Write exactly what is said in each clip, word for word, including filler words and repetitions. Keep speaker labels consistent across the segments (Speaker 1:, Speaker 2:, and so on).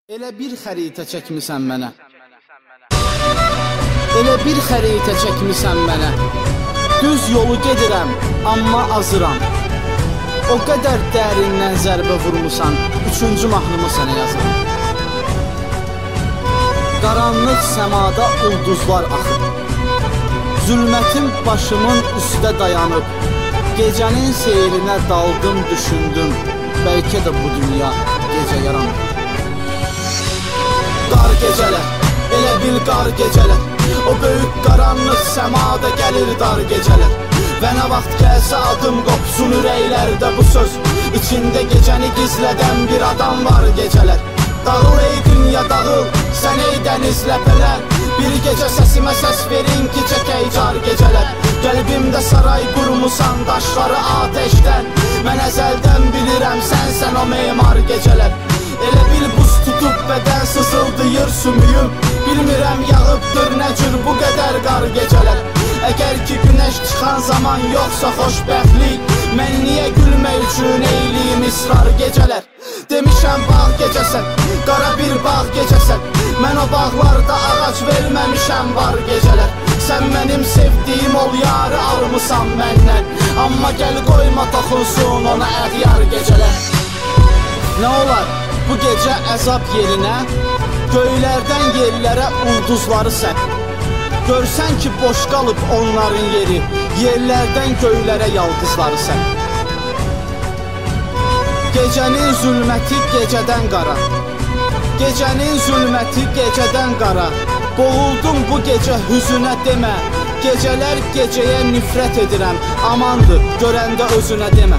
Speaker 1: Elə bir xəritə çəkmisən mənə, elə bir xəritə çəkmisən mənə. Düz yolu gedirəm, amma azıram. O qədər dərindən zərbə vurmusan, üçüncü mahnımı sənə yazıram. Qaranlıq səmada ulduzlar axıb, zülmətim başımın üstə dayanıb. Gecənin seyrinə daldım, düşündüm, bəlkə də bu dünya gecə yaranıb. Qar gecələr, elə bil qar gecələr, o böyük qaranlıq səmada gəlir dar gecələr. Və nə vaxt gəlsə adım qopsun ürəklərdə bu söz, içində gecəni gizlədən bir adam var gecələr. Dağıl ey dünya dağıl, sən ey dəniz ləpələr, bir gecə səsimə səs verin ki çəkək car gecələr. Qəlbimdə saray qurmusan daşları ateşdən, mən əzəldən bilirəm sənsən o memar gecələr. Elə bil buz tutub bədən sızıldayır sümüyüm, bilmirəm yağıbdır nə cür bu qədər qar gecələr. Əgər ki günəş çıxan zaman yoxsa xoşbəxtlik, mən niyə gülmək üçün eyliyim israr gecələr. Demişəm bağ gecəsən, qara bir bağ gecəsən, mən o bağlarda ağac verməmişəm var gecələr. Sən mənim sevdiyim ol yarı almısan məndən, amma gəl qoyma toxunsun ona əğyar gecələr. Nə olar bu gecə əzab yerinə, göylərdən yerlərə ulduzları sən. Görsən ki boş qalıb onların yeri, yerlərdən göylərə yaldızları sən. Gecənin zülməti gecədən qara, gecənin zülməti gecədən qara. Boğuldum bu gecə hüzünə demə, gecələr gecəyə nifrət edirəm, amandır görəndə özünə demə.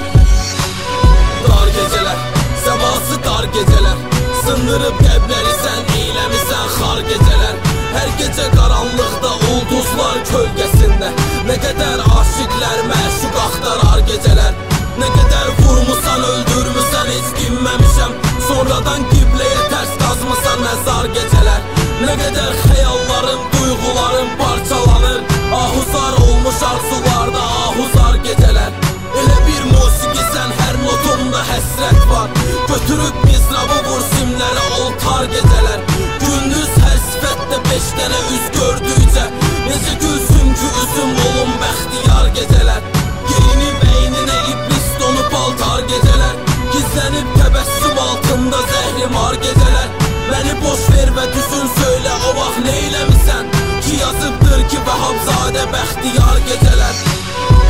Speaker 2: Dar gecələr, səması dar gecələr, sındırıb qəbləri sən eyləmisən xar gecələr. Hər gecə qaranlıqda ulduzlar kölgəsində, nə qədər aşiqlər məşuq axtarar gecələr. Nə qədər vurmusan öldürmüsən heç dinməmişəm, sonradan qibləyə tərs qazmısan məzar gecələr. Nə qədər xəyallarım, duyğularım parçalanır, ahuzar olmuş arzularda ahuzar gecələr. Elə bir musiqisən hər notumda həsrət var, götürüb mizrabı vur simlərə oltar gecələr. Gündüz hər sifətdə beş dənə üz gördükcə, necə gülsün ki üzüm olun bəxtiyar gecələr. Geyinib əyninə iblis donub paltar gecələr, gizlənib təbəssüm altında zəhrimar gecələr. Məni boş ver və düzün söylə o vaxt neyləmisən, ki yazıbdır ki Vəhabzadə bəxtiyar gecələr.